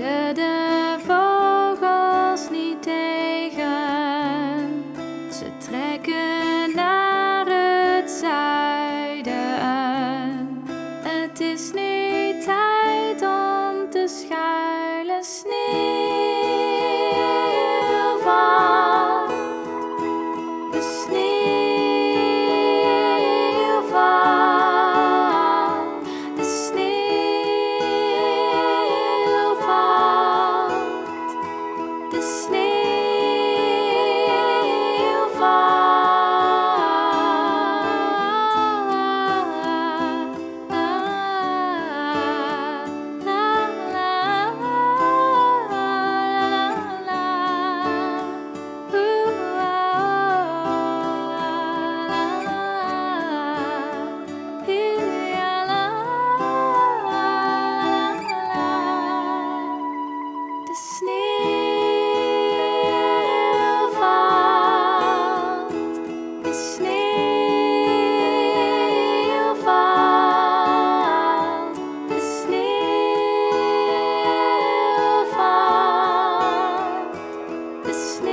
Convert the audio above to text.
je de vogels niet tegen. Ze trekken naar het zuiden. Het is nu tijd om te schuilen. Sneeuw valt, de sneeuw valt, de sneeuw valt, de sneeuw valt. De sneeuw valt, de sneeuw valt, de sneeuw valt, de sneeuw